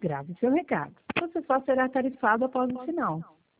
Grave seu recado. Você só será tarifado após o sinal.